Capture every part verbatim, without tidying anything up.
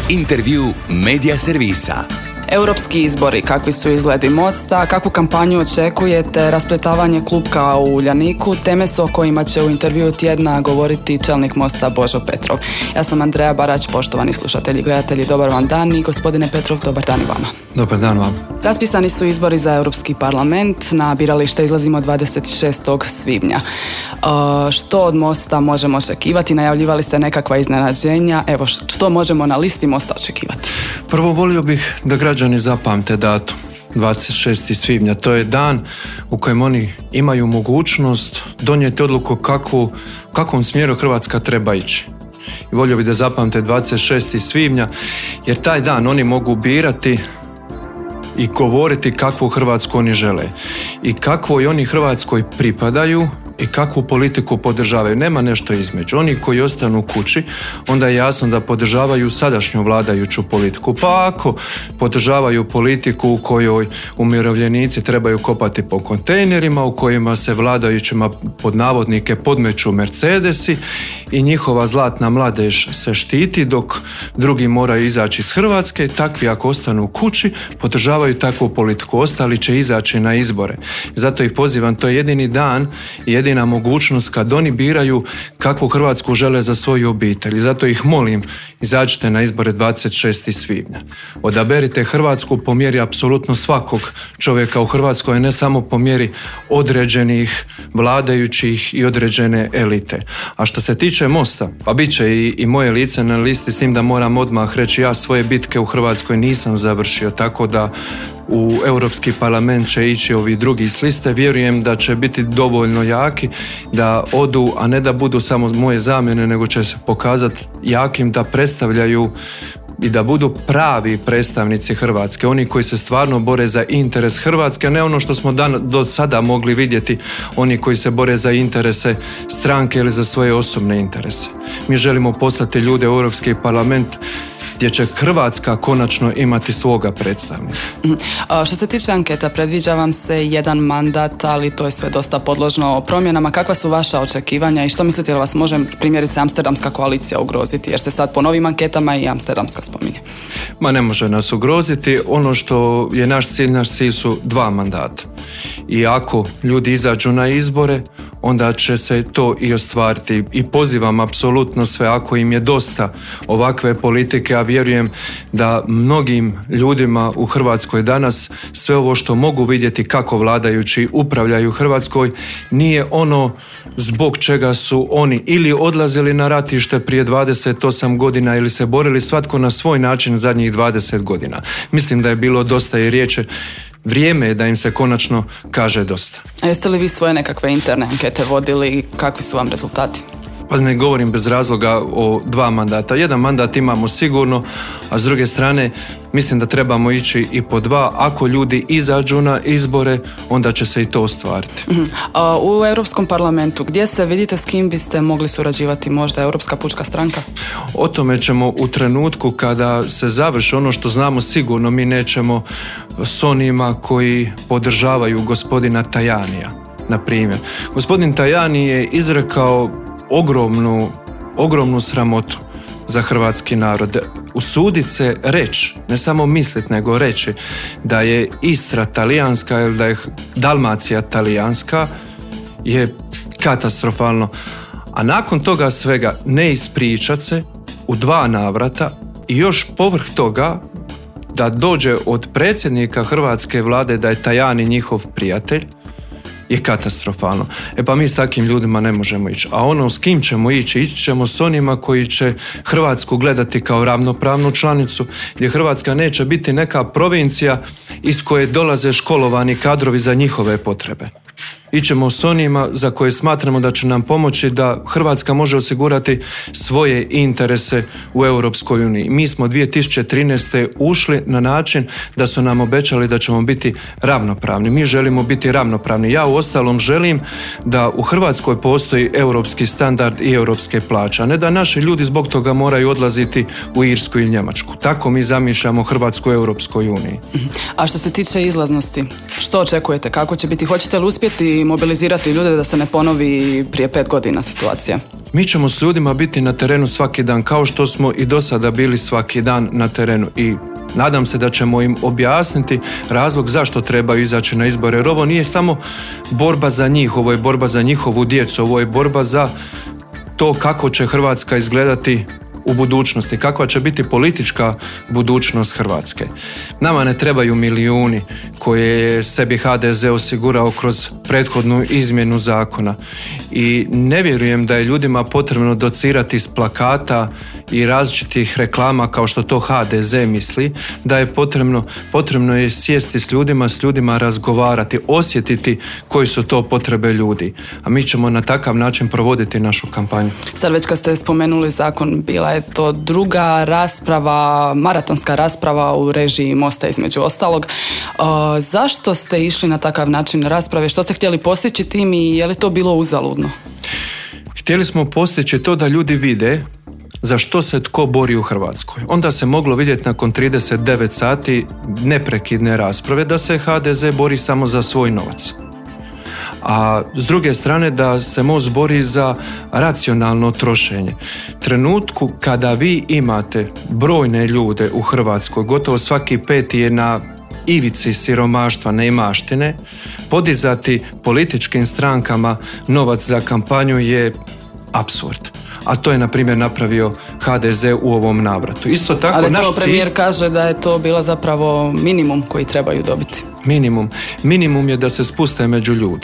Intervju Medija servisa. Europski izbori, kakvi su izgledi Mosta, kakvu kampanju očekujete, raspletavanje klupka u Uljaniku, teme su o kojima će u intervjuu tjedna govoriti čelnik Mosta Božo Petrov. Ja sam Andreja Barać, poštovani slušatelji i gledatelji, dobar vam dan i gospodine Petrov, dobar dan i vama. Dobar dan vam. Raspisani su izbori za Europski parlament, na biralište izlazimo dvadeset šestog svibnja. Uh, što od Mosta možemo očekivati? Najavljivali ste nekakva iznenađenja, evo što možemo na listi Mosta očekivati? Prvo volio bih da građani zapamte datum dvadeset šestog svibnja. To je dan u kojem oni imaju mogućnost donijeti odluku kakvu, kakvom smjeru Hrvatska treba ići. I volio bih da zapamte dvadeset šestog svibnja jer taj dan oni mogu birati i govoriti kakvu Hrvatsku oni žele i kakvoj oni Hrvatskoj pripadaju i kakvu politiku podržavaju. Nema nešto između. Oni koji ostanu kući, onda je jasno da podržavaju sadašnju vladajuću politiku. Pa ako podržavaju politiku u kojoj umirovljenici trebaju kopati po kontejnerima, u kojima se vladajućima pod navodnike podmeću Mercedesi i njihova zlatna mladež se štiti dok drugi moraju izaći iz Hrvatske, takvi ako ostanu kući podržavaju takvu politiku. Ostali će izaći na izbore. Zato ih pozivam, to je jedini dan i jedini jedina mogućnost kad oni biraju kakvu Hrvatsku žele za svoju obitelj. I zato ih molim, izađite na izbore dvadeset šestog svibnja. Odaberite Hrvatsku po mjeri apsolutno svakog čovjeka u Hrvatskoj, a ne samo po mjeri određenih vladajućih i određene elite. A što se tiče Mosta, pa bit će i, i moje lice na listi, s tim da moram odmah reći, ja svoje bitke u Hrvatskoj nisam završio, tako da u Europski parlament će ići ovi drugi s liste. Vjerujem da će biti dovoljno jaki da odu, a ne da budu samo moje zamjene, nego će se pokazati jakim da predstavljaju i da budu pravi predstavnici Hrvatske, oni koji se stvarno bore za interes Hrvatske, a ne ono što smo dan, do sada mogli vidjeti, oni koji se bore za interese stranke ili za svoje osobne interese. Mi želimo poslati ljude u Europski parlament gdje će Hrvatska konačno imati svoga predstavnika. Mm. A što se tiče anketa, predviđa vam se jedan mandat, ali to je sve dosta podložno promjenama. Kakva su vaša očekivanja i što mislite da vas može primjerice Amsterdamska koalicija ugroziti? Jer se sad po novim anketama i Amsterdamska spominje. Ma ne može nas ugroziti. Ono što je naš cilj, naš cilj su dva mandata. I ako ljudi izađu na izbore, onda će se to i ostvariti. I pozivam apsolutno sve, ako im je dosta ovakve politike, a vjerujem da mnogim ljudima u Hrvatskoj danas sve ovo što mogu vidjeti kako vladajući upravljaju Hrvatskoj nije ono zbog čega su oni ili odlazili na ratište prije dvadeset osam godina ili se borili svatko na svoj način zadnjih dvadeset godina. Mislim da je bilo dosta i riječi. Vrijeme je da im se konačno kaže dosta. A jeste li vi svoje nekakve interne ankete vodili i kakvi su vam rezultati? Pa ne govorim bez razloga o dva mandata. Jedan mandat imamo sigurno, a s druge strane mislim da trebamo ići i po dva. Ako ljudi izađu na izbore, onda će se i to ostvariti. Uh-huh. A u Europskom parlamentu, gdje se vidite, s kim biste mogli surađivati? Možda Europska pučka stranka? O tome ćemo u trenutku kada se završi ono što znamo sigurno. Mi nećemo s onima koji podržavaju gospodina Tajanija, na primjer. Gospodin Tajani je izrekao ogromnu, ogromnu sramotu za hrvatski narod. Usudit se reći, ne samo mislit, nego reći da je Istra talijanska ili da je Dalmacija talijanska je katastrofalno. A nakon toga svega ne ispričat se u dva navrata i još povrh toga da dođe od predsjednika hrvatske vlade da je Tajani njihov prijatelj, je katastrofalno. E pa mi s takvim ljudima ne možemo ići. A ono s kim ćemo ići? Ići ćemo s onima koji će Hrvatsku gledati kao ravnopravnu članicu, gdje Hrvatska neće biti neka provincija iz koje dolaze školovani kadrovi za njihove potrebe. Ićemo s onima za koje smatramo da će nam pomoći da Hrvatska može osigurati svoje interese u Europskoj uniji. Mi smo dvije tisuće trinaeste. ušli na način da su nam obećali da ćemo biti ravnopravni. Mi želimo biti ravnopravni. Ja u ostalom želim da u Hrvatskoj postoji europski standard i europske plaće, a ne da naši ljudi zbog toga moraju odlaziti u Irsku i Njemačku. Tako mi zamišljamo Hrvatsku u Europskoj uniji. A što se tiče izlaznosti, što očekujete? Kako će biti? Hoćete li uspjeti li mobilizirati ljude da se ne ponovi prije pet godina situacija? Mi ćemo s ljudima biti na terenu svaki dan, kao što smo i do sada bili svaki dan na terenu, i nadam se da ćemo im objasniti razlog zašto trebaju izaći na izbore, jer ovo nije samo borba za njih, ovo je borba za njihovu djecu, ovo je borba za to kako će Hrvatska izgledati u budućnosti, kakva će biti politička budućnost Hrvatske. Nama ne trebaju milijuni koje je sebi ha de ze osigurao kroz prethodnu izmjenu zakona, i ne vjerujem da je ljudima potrebno docirati iz plakata i različitih reklama kao što to ha de ze misli, da je potrebno, potrebno je sjesti s ljudima, s ljudima razgovarati, osjetiti koji su to potrebe ljudi, a mi ćemo na takav način provoditi našu kampanju. Sad već kad ste spomenuli zakon, bila je to druga rasprava, maratonska rasprava u režiji Mosta između ostalog. Uh, zašto ste išli na takav način rasprave? Što ste htjeli postići tim i je li to bilo uzaludno? Htjeli smo postići to da ljudi vide za što se tko bori u Hrvatskoj. Onda se moglo vidjeti nakon trideset devet sati neprekidne rasprave da se ha de ze bori samo za svoj novac. A s druge strane da se Most bori za racionalno trošenje. Trenutku kada vi imate brojne ljude u Hrvatskoj, gotovo svaki peti je na ivici siromaštva, neimaštine, podizati političkim strankama novac za kampanju je apsurd. A to je, na primjer, napravio ha de ze u ovom navratu. Isto tako, ali naš cilj... premijer kaže da je to bila zapravo minimum koji trebaju dobiti. Minimum. Minimum je da se spuste među ljude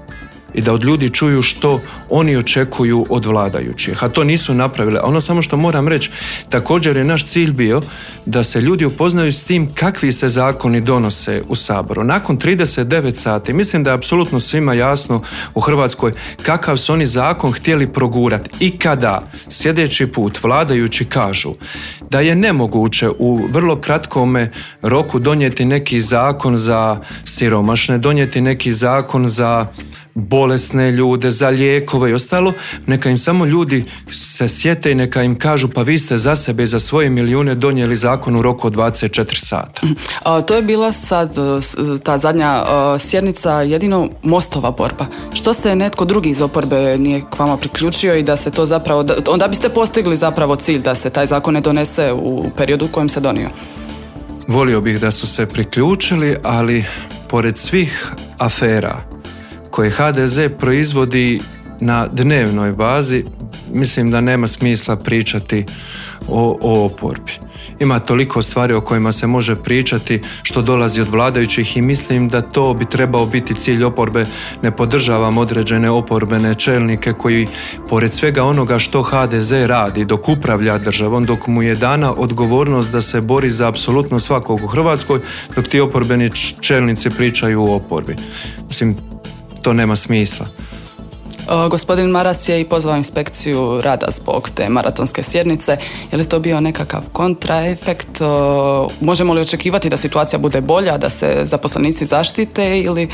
i da od ljudi čuju što oni očekuju od vladajućih. A to nisu napravili. Ono samo što moram reći, također je naš cilj bio da se ljudi upoznaju s tim kakvi se zakoni donose u Saboru. Nakon trideset devet sati, mislim da je apsolutno svima jasno u Hrvatskoj kakav su oni zakon htjeli progurati. I kada sljedeći put vladajući kažu da je nemoguće u vrlo kratkome roku donijeti neki zakon za siromašne, donijeti neki zakon za bolesne ljude, za lijekove i ostalo, neka im samo ljudi se sjete i neka im kažu pa vi ste za sebe i za svoje milijune donijeli zakon u roku od dvadeset četiri sata. A, to je bila sad ta zadnja a, sjednica jedino Mostova borba. Što se netko drugi iz oporbe nije k vama priključio i da se to zapravo, da, onda biste postigli zapravo cilj da se taj zakon ne donese u periodu u kojem se donio? Volio bih da su se priključili, ali pored svih afera koje ha de ze proizvodi na dnevnoj bazi, mislim da nema smisla pričati o, o oporbi. Ima toliko stvari o kojima se može pričati što dolazi od vladajućih i mislim da to bi trebao biti cilj oporbe. Ne podržavam određene oporbene čelnike koji, pored svega onoga što ha de ze radi dok upravlja državom, dok mu je dana odgovornost da se bori za apsolutno svakog u Hrvatskoj, dok ti oporbeni čelnici pričaju o oporbi. Mislim, to nema smisla. O, gospodin Maras je i pozvao inspekciju rada zbog te maratonske sjednice. Je li to bio nekakav kontraefekt? O, možemo li očekivati da situacija bude bolja, da se zaposlenici zaštite ili...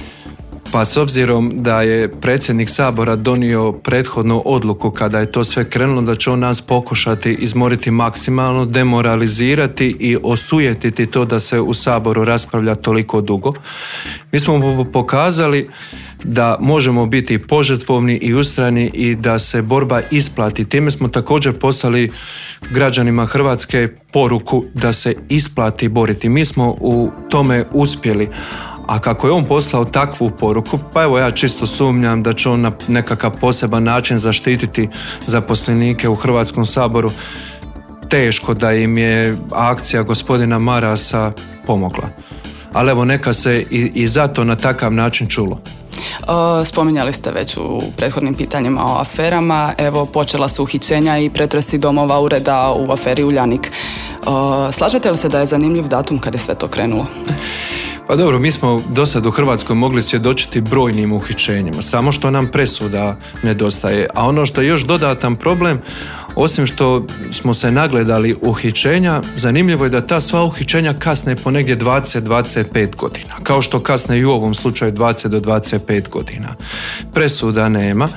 Pa s obzirom da je predsjednik Sabora donio prethodnu odluku kada je to sve krenulo, da će on nas pokušati izmoriti maksimalno, demoralizirati i osujetiti to da se u Saboru raspravlja toliko dugo. Mi smo pokazali da možemo biti požrtvovni i ustrajni i da se borba isplati. Time smo također poslali građanima Hrvatske poruku da se isplati boriti. Mi smo u tome uspjeli. A kako je on poslao takvu poruku, pa evo ja čisto sumnjam da će on na nekakav poseban način zaštititi zaposlenike u Hrvatskom saboru. Teško da im je akcija gospodina Marasa pomogla. Ali evo neka se i, i zato na takav način čulo. Spominjali ste već u prethodnim pitanjima o aferama. Evo, počela su uhićenja i pretresi domova ureda u aferi Uljanik. Slažete li se da je zanimljiv datum kad je sve to krenulo? Pa dobro, mi smo do sad u Hrvatskoj mogli svjedočiti brojnim uhićenjima, samo što nam presuda nedostaje. A ono što je još dodatan problem, osim što smo se nagledali uhićenja, zanimljivo je da ta sva uhićenja kasne po negdje dvadeset do dvadeset pet godina, kao što kasne i u ovom slučaju dvadeset do dvadeset pet godina. Presuda nema,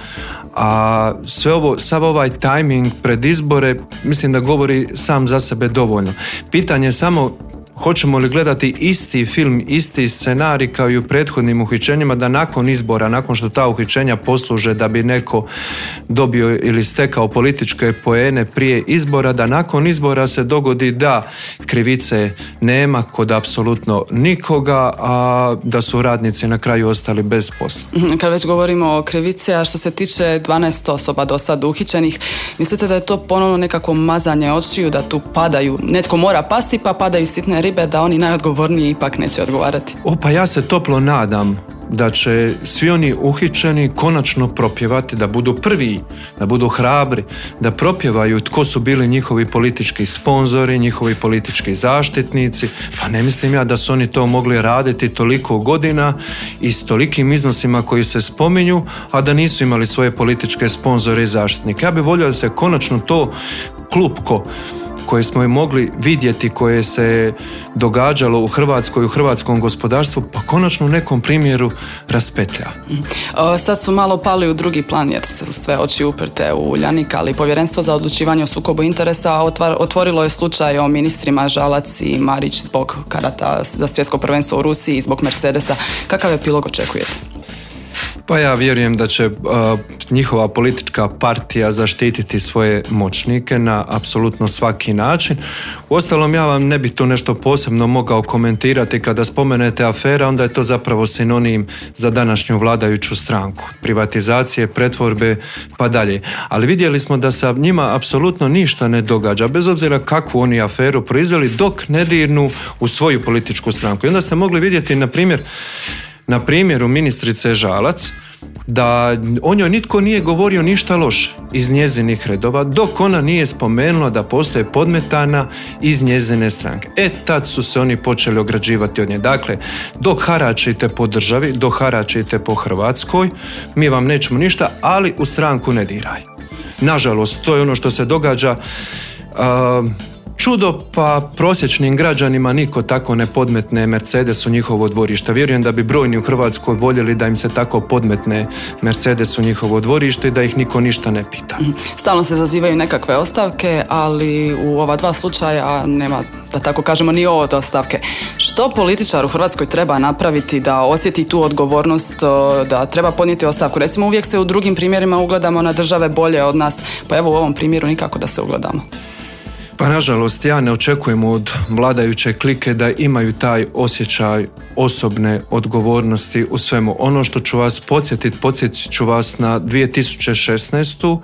a sve ovo, sav ovaj tajming pred izbore, mislim da govori sam za sebe dovoljno. Pitanje je samo Hoćemo li gledati isti film, isti scenarij kao i u prethodnim uhićenjima, da nakon izbora, nakon što ta uhićenja posluže da bi neko dobio ili stekao političke poene prije izbora, da nakon izbora se dogodi da krivice nema kod apsolutno nikoga, a da su radnici na kraju ostali bez posla. Kad već govorimo o krivici, a što se tiče dvanaest osoba do sad uhićenih, mislite da je to ponovno nekako mazanje očiju, da tu padaju, netko mora pasti pa padaju sitne ribe, da oni najodgovorniji ipak neće odgovarati? O, pa ja se toplo nadam da će svi oni uhićeni konačno propjevati, da budu prvi, da budu hrabri, da propjevaju tko su bili njihovi politički sponzori, njihovi politički zaštitnici. Pa ne mislim ja da su oni to mogli raditi toliko godina i s tolikim iznosima koji se spominju, a da nisu imali svoje političke sponzore i zaštitnike. Ja bih volio da se konačno to klupko koje smo i mogli vidjeti, koje se događalo u Hrvatskoj, u hrvatskom gospodarstvu, pa konačno u nekom primjeru raspetlja. O, sad su malo pali u drugi plan jer su sve oči uprte u Uljanik, ali Povjerenstvo za odlučivanje o sukobu interesa otvar, otvorilo je slučaj o ministrima Žalac i Marić zbog karata za svjetsko prvenstvo u Rusiji i zbog Mercedesa. Kakav epilog očekujete? Pa ja vjerujem da će uh, njihova politička partija zaštititi svoje moćnike na apsolutno svaki način. Uostalom, ja vam ne bih tu nešto posebno mogao komentirati. Kada spomenete afera, onda je to zapravo sinonim za današnju vladajuću stranku. Privatizacije, pretvorbe, pa dalje. Ali vidjeli smo da se njima apsolutno ništa ne događa, bez obzira kakvu oni aferu proizveli, dok ne dirnu u svoju političku stranku. I onda ste mogli vidjeti, na primjer, na primjeru ministrice Žalac, da o njoj nitko nije govorio ništa loše iz njezinih redova, dok ona nije spomenula da postoje podmetana iz njezine stranke. E, tad su se oni počeli ograđivati od nje. Dakle, dok haračite po državi, dok haračite po Hrvatskoj, mi vam nećemo ništa, ali u stranku ne diraj. Nažalost, to je ono što se događa. Uh, Čudo, pa prosječnim građanima niko tako ne podmetne Mercedes u njihovo dvorište. Vjerujem da bi brojni u Hrvatskoj voljeli da im se tako podmetne Mercedes u njihovo dvorište i da ih niko ništa ne pita. Stalno se zazivaju nekakve ostavke, ali u ova dva slučaja nema, da tako kažemo, ni ovo od ostavke. Što političar u Hrvatskoj treba napraviti da osjeti tu odgovornost, da treba podnijeti ostavku? Recimo, uvijek se u drugim primjerima ugledamo na države bolje od nas, pa evo u ovom primjeru nikako da se ugledamo. Pa nažalost, ja ne očekujem od vladajuće klike da imaju taj osjećaj osobne odgovornosti u svemu. Ono što ću vas podsjetiti, podsjetit ću vas na dvije tisuće šesnaestu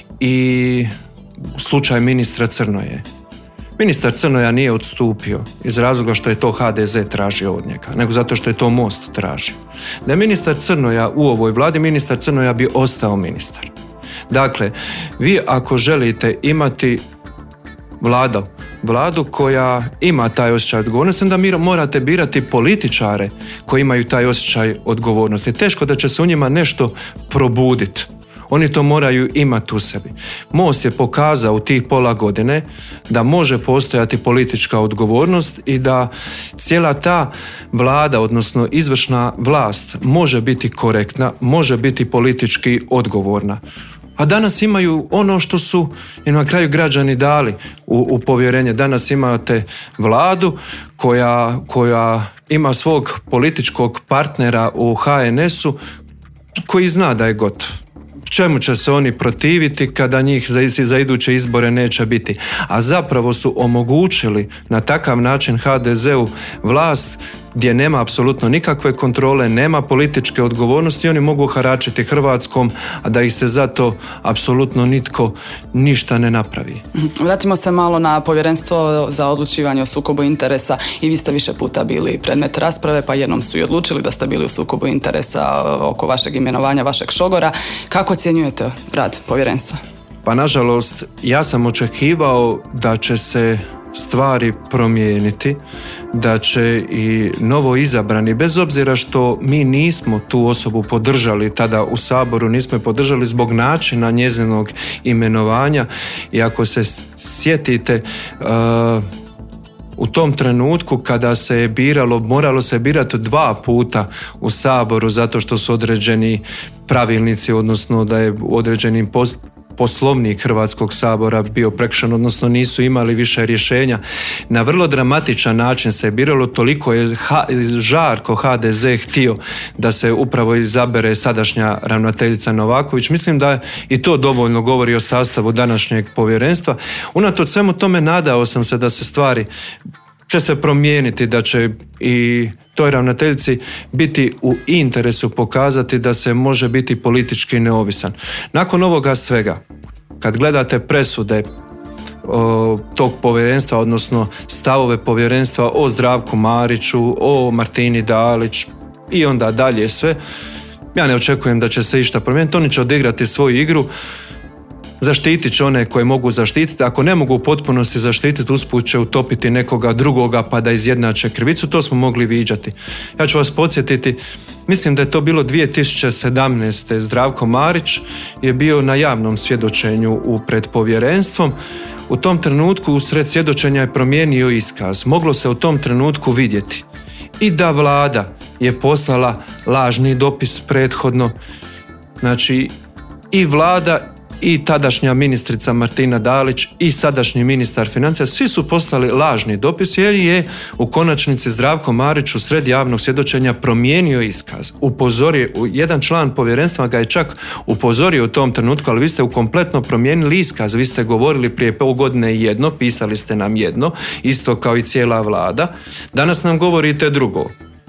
i slučaj ministra Crnoje. Ministar Crnoja nije odstupio iz razloga što je to ha de ze tražio od njega, nego zato što je to Most tražio. Da je ministar Crnoja u ovoj vladi, ministar Crnoja bi ostao ministar. Dakle, vi ako želite imati Vladu, vladu koja ima taj osjećaj odgovornosti, onda mi morate birati političare koji imaju taj osjećaj odgovornosti. Teško da će se u njima nešto probuditi. Oni to moraju imati u sebi. Most je pokazao u tih pola godine da može postojati politička odgovornost i da cijela ta vlada, odnosno izvršna vlast, može biti korektna, može biti politički odgovorna. A danas imaju ono što su i na kraju građani dali u, u povjerenje. Danas imate vladu koja, koja ima svog političkog partnera u ha en esu koji zna da je gotov. Čemu će se oni protiviti kada njih za, za iduće izbore neće biti? A zapravo su omogućili na takav način ha de zeu vlast gdje nema apsolutno nikakve kontrole, nema političke odgovornosti, oni mogu haračiti Hrvatskom, a da ih se zato apsolutno nitko ništa ne napravi. Vratimo se malo na Povjerenstvo za odlučivanje o sukobu interesa. I vi ste više puta bili predmet rasprave, pa jednom su i odlučili da ste bili u sukobu interesa oko vašeg imenovanja, vašeg šogora. Kako ocjenjujete rad Povjerenstva? Pa nažalost, ja sam očekivao da će se stvari promijeniti, da će i novo izabrani, bez obzira što mi nismo tu osobu podržali tada u Saboru, nismo je podržali zbog načina njezinog imenovanja, i ako se sjetite uh, u tom trenutku kada se je biralo, moralo se birati dva puta u Saboru zato što su određeni pravilnici, odnosno da je u određenim post Poslovnik Hrvatskog sabora bio prekršen, odnosno nisu imali više rješenja. Na vrlo dramatičan način se je biralo, toliko je ha, žarko ha de ze htio da se upravo izabere sadašnja ravnateljica Novaković. Mislim da i to dovoljno govori o sastavu današnjeg povjerenstva. Unatoč svemu tome nadao sam se da se stvari će se promijeniti, da će i toj ravnateljici biti u interesu pokazati da se može biti politički neovisan. Nakon ovoga svega, kad gledate presude o, tog povjerenstva, odnosno stavove povjerenstva o Zdravku Mariću, o Martini Dalić i onda dalje sve, ja ne očekujem da će se išta promijeniti. Oni će odigrati svoju igru, zaštitit će one koje mogu zaštititi. Ako ne mogu u potpunosti zaštititi, usput će utopiti nekoga drugoga pa da izjednače krivicu. To smo mogli viđati. Ja ću vas podsjetiti, mislim da je to bilo dvije tisuće sedamnaeste. Zdravko Marić je bio na javnom svjedočenju u pred povjerenstvom. U tom trenutku usred svjedočenja je promijenio iskaz. Moglo se u tom trenutku vidjeti i da vlada je poslala lažni dopis prethodno. Znači i vlada i tadašnja ministrica Martina Dalić i sadašnji ministar financija, svi su poslali lažni dopis jer je u konačnici Zdravko Marić u sred javnog svjedočenja promijenio iskaz. Upozorio, jedan član povjerenstva ga je čak upozorio u tom trenutku, ali vi ste kompletno promijenili iskaz, vi ste govorili prije pol godine jedno, pisali ste nam jedno, isto kao i cijela vlada, danas nam govorite drugo.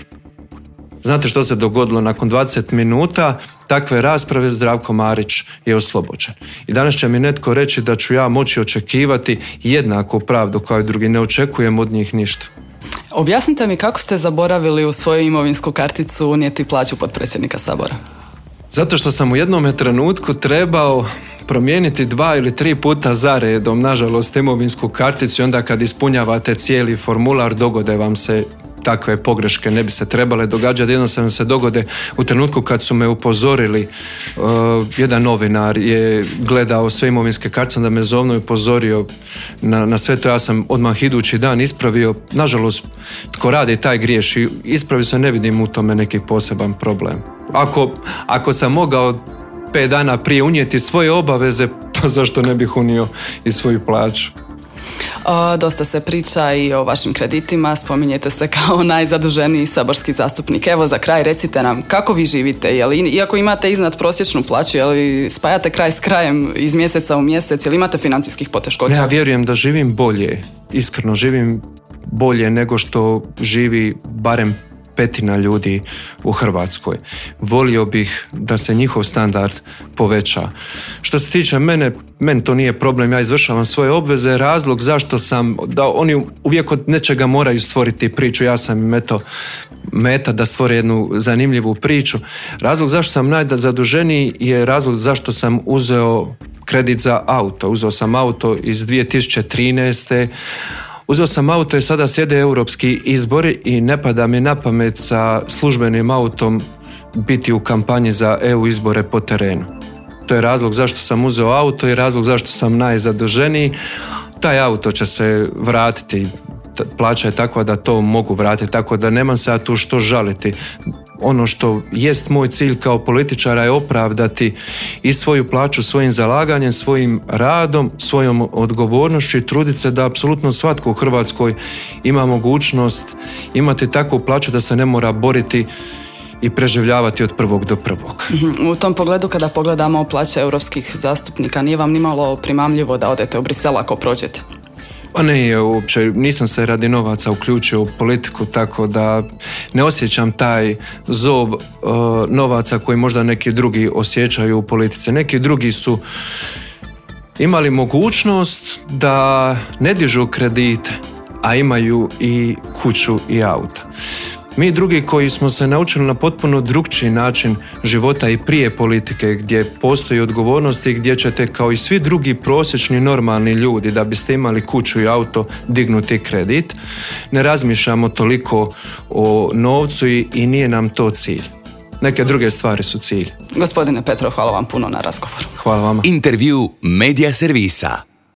Znate što se dogodilo nakon dvadeset minuta takve rasprave? Zdravko Marić je oslobođen. I danas će mi netko reći da ću ja moći očekivati jednaku pravdu kao i drugi. Ne očekujem od njih ništa. Objasnite mi kako ste zaboravili u svoju imovinsku karticu unijeti plaću potpredsjednika Sabora? Zato što sam u jednom trenutku trebao promijeniti dva ili tri puta za redom, nažalost, imovinsku karticu i onda kad ispunjavate cijeli formular dogode vam se takve pogreške, ne bi se trebale događati, jednostavno se dogode u trenutku kad su me upozorili. Uh, jedan novinar je gledao sve imovinske kartice, onda me zovno i upozorio na, na sve to. Ja sam odmah idući dan ispravio. Nažalost, tko radi taj griješi, ispravio se, ne vidim u tome neki poseban problem. Ako, ako sam mogao pet dana prije unijeti svoje obaveze, pa zašto ne bih unio i svoju plaću? O, dosta se priča i o vašim kreditima, spominjete se kao najzaduženiji saborski zastupnik. Evo za kraj recite nam kako vi živite, je li, iako imate iznad prosječnu plaću, je li spajate kraj s krajem iz mjeseca u mjesec, je li imate financijskih poteškoća? Ja vjerujem da živim bolje, iskreno živim bolje nego što živi barem petina ljudi u Hrvatskoj. Volio bih da se njihov standard poveća. Što se tiče mene, meni to nije problem, ja izvršavam svoje obveze. Razlog zašto sam, da oni uvijek od nečega moraju stvoriti priču, ja sam im eto meta da stvore jednu zanimljivu priču. Razlog zašto sam najzaduženiji je razlog zašto sam uzeo kredit za auto. Uzeo sam auto iz dvije tisuće trinaeste. Uzeo sam auto i sada sjede europski izbori i ne pada mi na pamet sa službenim autom biti u kampanji za E U izbore po terenu. To je razlog zašto sam uzeo auto i razlog zašto sam najzaduženiji. Taj auto će se vratiti, plaća je takva da to mogu vratiti, tako da nemam se ja tu što žaliti. Ono što jest moj cilj kao političara je opravdati i svoju plaću svojim zalaganjem, svojim radom, svojom odgovornošću i truditi se da apsolutno svatko u Hrvatskoj ima mogućnost imati takvu plaću da se ne mora boriti i preživljavati od prvog do prvog. U tom pogledu kada pogledamo plaće europskih zastupnika, nije vam nimalo primamljivo da odete u Brisel ako prođete? Pa ne, uopće nisam se radi novaca uključio u politiku, tako da ne osjećam taj zov uh, novaca koji možda neki drugi osjećaju u politici. Neki drugi su imali mogućnost da ne dižu kredite, a imaju i kuću i auta. Mi drugi koji smo se naučili na potpuno drukčiji način života i prije politike, gdje postoji odgovornost i gdje ćete kao i svi drugi prosječni normalni ljudi da biste imali kuću i auto dignuti kredit, ne razmišljamo toliko o novcu i, i nije nam to cilj. Neke druge stvari su cilj. Gospodine Petrov, hvala vam puno na razgovoru. Hvala vama. Intervju Media Servisa.